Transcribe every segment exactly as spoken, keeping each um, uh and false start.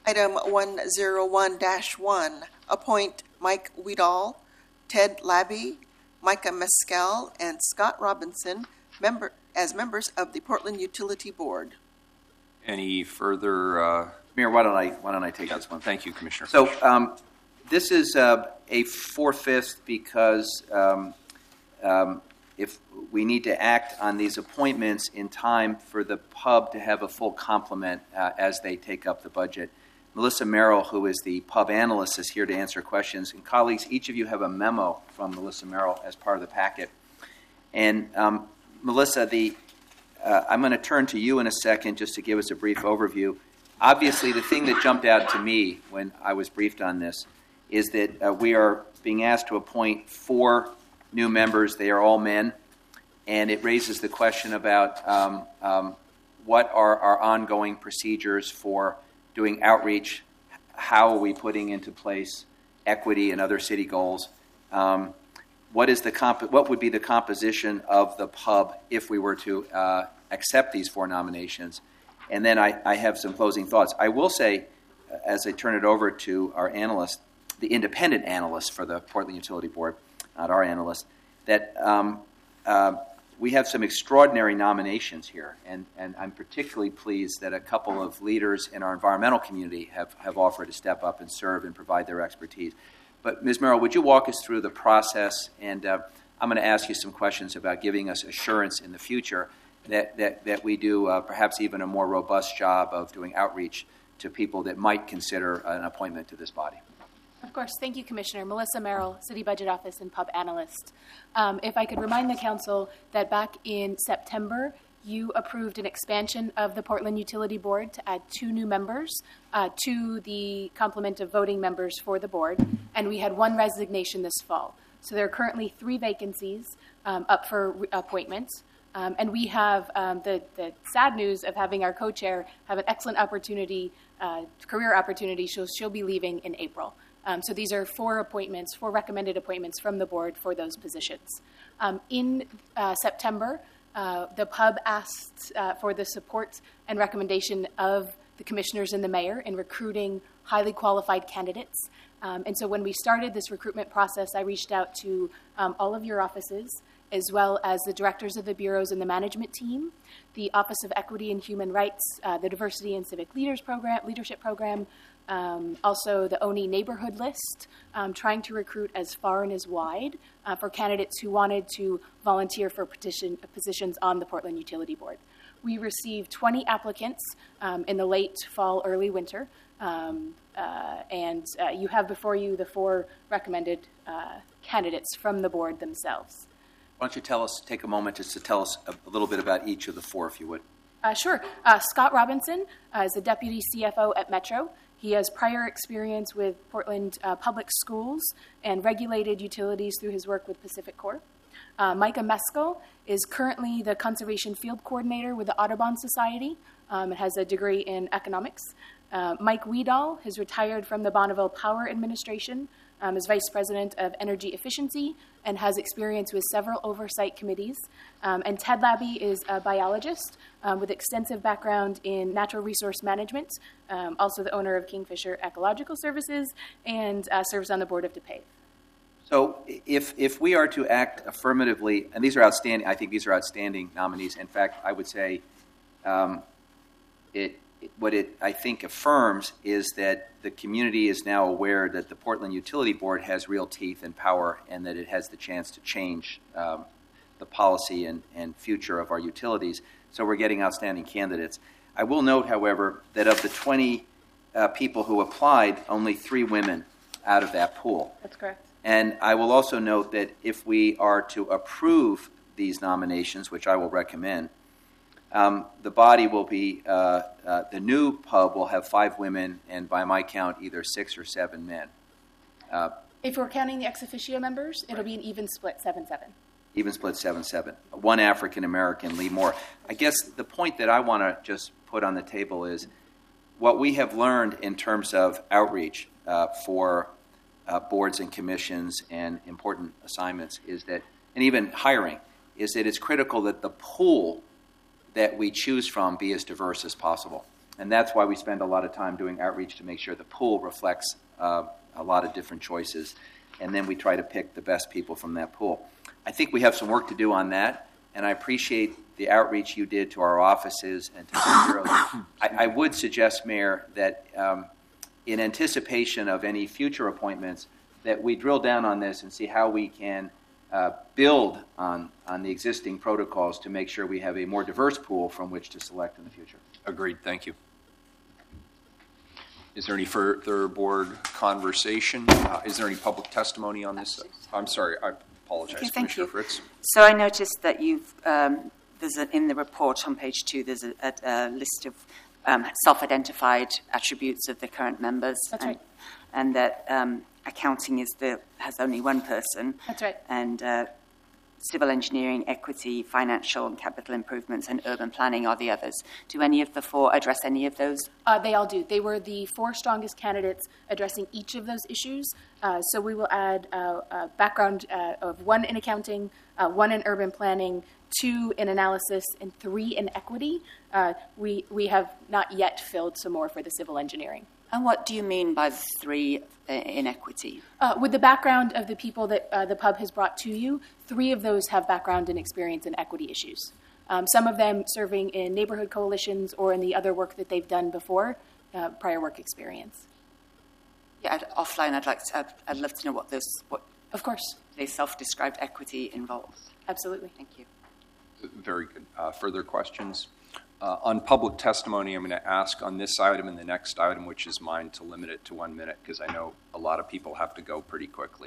Item one oh one dash one, appoint Mike Weedall, Ted Labby, Micah Mescal, and Scott Robinson member, as members of the Portland Utility Board. Any further? Uh, Mayor, why don't I why don't I take this one? Thank you, Commissioner. So um, this is uh, a four-fifths because um, um, if we need to act on these appointments in time for the P U B to have a full complement uh, as they take up the budget. Melissa Merrill, who is the P U B analyst, is here to answer questions. And colleagues, each of you have a memo from Melissa Merrill as part of the packet. And um, Melissa, the uh, I'm going to turn to you in a second just to give us a brief overview. Obviously, the thing that jumped out to me when I was briefed on this is that uh, we are being asked to appoint four new members. They are all men. And it raises the question about um, um, what are our ongoing procedures for doing outreach. How are we putting into place equity and other city goals? Um, what is the comp- What would be the composition of the P U B if we were to uh, accept these four nominations? And then I, I have some closing thoughts. I will say, as I turn it over to our analyst, the independent analyst for the Portland Utility Board, not our analyst, that um, uh, we have some extraordinary nominations here, and, and I'm particularly pleased that a couple of leaders in our environmental community have, have offered to step up and serve and provide their expertise. But Miz Merrill, would you walk us through the process? And uh, I'm going to ask you some questions about giving us assurance in the future that, that, that we do uh, perhaps even a more robust job of doing outreach to people that might consider an appointment to this body. Of course. Thank you, Commissioner. Melissa Merrill, City Budget Office and P U B Analyst. Um, if I could remind the Council that back in September, you approved an expansion of the Portland Utility Board to add two new members uh, to the complement of voting members for the board, and we had one resignation this fall. So there are currently three vacancies um, up for re- appointments. Um, and we have um, the, the sad news of having our co-chair have an excellent opportunity, uh, career opportunity. She'll, she'll be leaving in April. Um, so these are four appointments, four recommended appointments from the board for those positions. Um, in uh, September, uh, the P U B asked uh, for the support and recommendation of the commissioners and the mayor in recruiting highly qualified candidates. Um, and so when we started this recruitment process, I reached out to um, all of your offices, as well as the directors of the bureaus and the management team, the Office of Equity and Human Rights, uh, the Diversity and Civic Leaders Program, Leadership Program, um, also the O N I neighborhood list, um, trying to recruit as far and as wide uh, for candidates who wanted to volunteer for petition, positions on the Portland Utility Board. We received twenty applicants um, in the late fall, early winter, um, uh, and uh, you have before you the four recommended uh, candidates from the board themselves. Why don't you tell us, take a moment just to tell us a, a little bit about each of the four, if you would. Uh, sure. Uh, Scott Robinson uh, is the Deputy C F O at Metro. He has prior experience with Portland uh, Public Schools and regulated utilities through his work with Pacific Corp. Uh, Micah Mescal is currently the Conservation Field Coordinator with the Audubon Society um, and has a degree in economics. Uh, Mike Weedall has retired from the Bonneville Power Administration um, as Vice President of Energy Efficiency and has experience with several oversight committees. Um, and Ted Labby is a biologist um, with extensive background in natural resource management, um, also the owner of Kingfisher Ecological Services, and uh, serves on the board of DePave. So if if we are to act affirmatively, and these are outstanding, I think these are outstanding nominees. In fact, I would say um, it what it, I think, affirms is that the community is now aware that the Portland Utility Board has real teeth and power and that it has the chance to change um, the policy and, and future of our utilities. So we're getting outstanding candidates. I will note, however, that of the twenty uh, people who applied, only three women out of that pool. That's correct. And I will also note that if we are to approve these nominations, which I will recommend, Um, the body will be, uh, uh, the new P U B will have five women, and by my count, either six or seven men. Uh, if we're counting the ex officio members, it'll be an even split, seven seven. Even split, seven seven. One African-American, Lee Moore. I guess the point that I want to just put on the table is what we have learned in terms of outreach uh, for uh, boards and commissions and important assignments is that, and even hiring, is that it's critical that the pool that we choose from be as diverse as possible. and that's why we spend a lot of time doing outreach to make sure the pool reflects uh, a lot of different choices. And then we try to pick the best people from that pool. I think we have some work to do on that, and I appreciate the outreach you did to our offices and to the bureaus. I, I would suggest, Mayor, that um, in anticipation of any future appointments, that we drill down on this and see how we can uh, build on, on the existing protocols to make sure we have a more diverse pool from which to select in the future. Agreed. Thank you. Is there any further board conversation? Uh, is there any public testimony on this? I'm sorry. I apologize, Okay, thank Commissioner you. Fritz. So I noticed that you've, um, there's a, in the report on page two, there's a, a, a list of um, self-identified attributes of the current members. That's and, right. And that um, accounting is the, has only one person. That's right. And uh, civil engineering, equity, financial and capital improvements, and urban planning are the others. Do any of the four address any of those? Uh, they all do. They were the four strongest candidates addressing each of those issues. Uh, so we will add uh, a background uh, of one in accounting, uh, one in urban planning, two in analysis, and three in equity. Uh, we, we have not yet filled some more for the civil engineering. And what do you mean by the three uh, in equity? Uh, with the background of the people that uh, the pub has brought to you, three of those have background and experience in equity issues. Um, some of them serving in neighborhood coalitions or in the other work that they've done before, uh, prior work experience. Yeah, I'd, offline, I'd like to, I'd, I'd love to know what this, what Of course. the self-described equity involves. Absolutely. Thank you. Very good. Uh, further questions? Uh, on public testimony, I'm going to ask on this item and the next item, which is mine, to limit it to one minute because I know a lot of people have to go pretty quickly.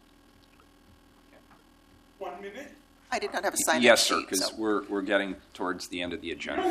One minute? I did not have a sign-up Yes, sir, sheet, because so- we're, we're getting towards the end of the agenda.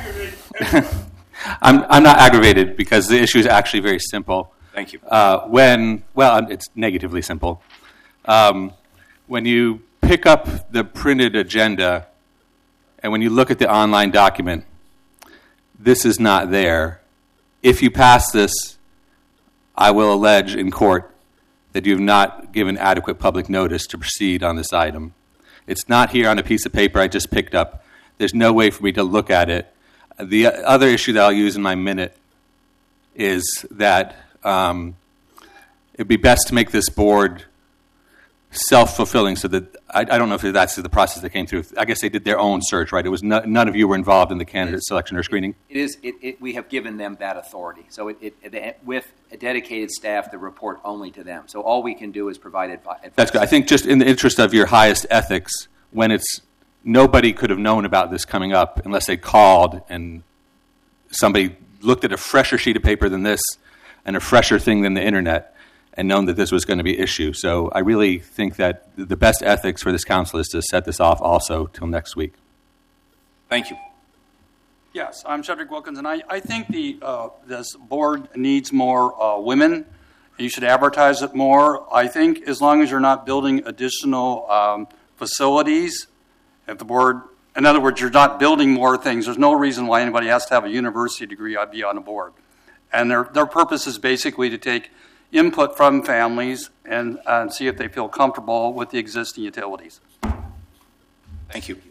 I'm, I'm not aggravated because the issue is actually very simple. Thank you. Uh, when, well, it's negatively simple. Um, when you pick up the printed agenda and when you look at the online document, this is not there. If you pass this, I will allege in court that you have not given adequate public notice to proceed on this item. It's not here on a piece of paper I just picked up. There's no way for me to look at it. The other issue that I'll use in my minute is that um, it'd be best to make this board self-fulfilling so that, I, I don't know if that's the process that came through. I guess they did their own search, right? It was no, none of you were involved in the candidate selection or screening? It is. It, it, we have given them that authority. So it, it, it, with a dedicated staff, the report only to them. So all we can do is provide advice. That's good. I think just in the interest of your highest ethics, when it's nobody could have known about this coming up unless they called and somebody looked at a fresher sheet of paper than this and a fresher thing than the internet and known that this was going to be an issue. So I really think that the best ethics for this council is to set this off also till next week. Thank you. Yes, I'm Cedric Wilkins, and I, I think the uh, this board needs more uh, women. You should advertise it more. I think as long as you're not building additional um, facilities, if the board, in other words, you're not building more things, there's no reason why anybody has to have a university degree to be on a board. And their their purpose is basically to take input from families and, uh, and see if they feel comfortable with the existing utilities. Thank you.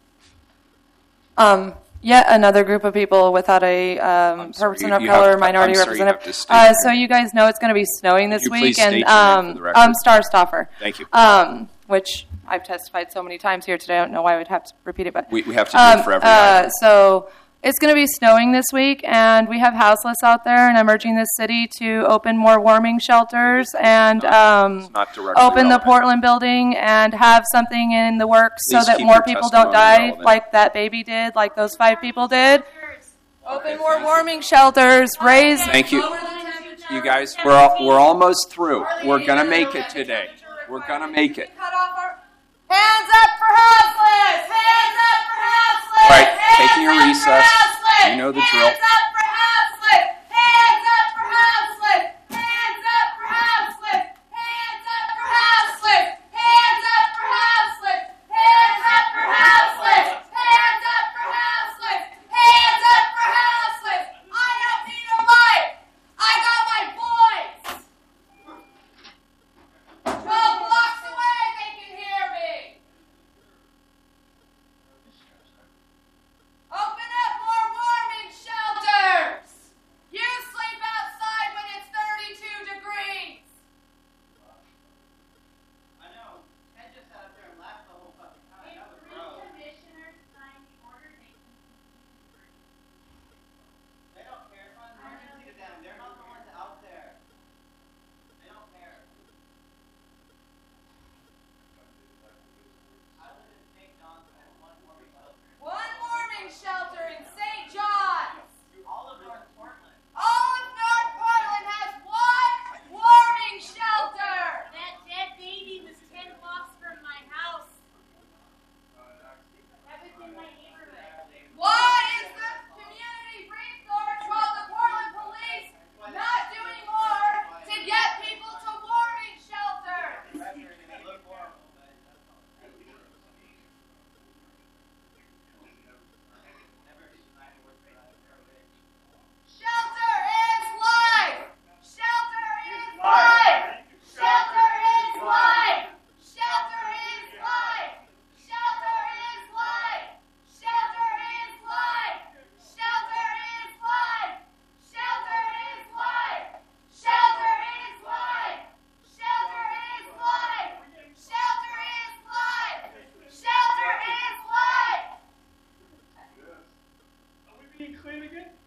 Um, yet another group of people without a um, sorry, person you- of you color have or to- minority I'm sorry, you representative. have to state Uh, your so name. you guys know it's going to be snowing this you week, please state and your name um, for the record? I'm Star Stoffer. Thank you. Um, which I've testified so many times here today. I don't know why I would have to repeat it, but We, we have to do um, it for every uh, item. so it's going to be snowing this week, and we have houseless out there, and I'm urging the city to open more warming shelters and um, It's not directly open the relevant. Portland building and have something in the works so Please that keep more your people don't testimony die relevant. like that baby did, like those five people did. Open more warming shelters, raise... Thank you. You guys, we're, al- we're almost through. We're going to make it today. We're going to make it. Hands up for houseless! Hands up for houseless! All right, taking a recess. You know the drill. Hands up for houseless! Hands up for houseless! Hands up for houseless! Hands up for houseless! Hands up for houseless! Hands up for houseless! Hands up for houseless! Hands up for houseless! I don't need a light! I got my boys! Twelve blocks away, they can hear me! Open being claimed again?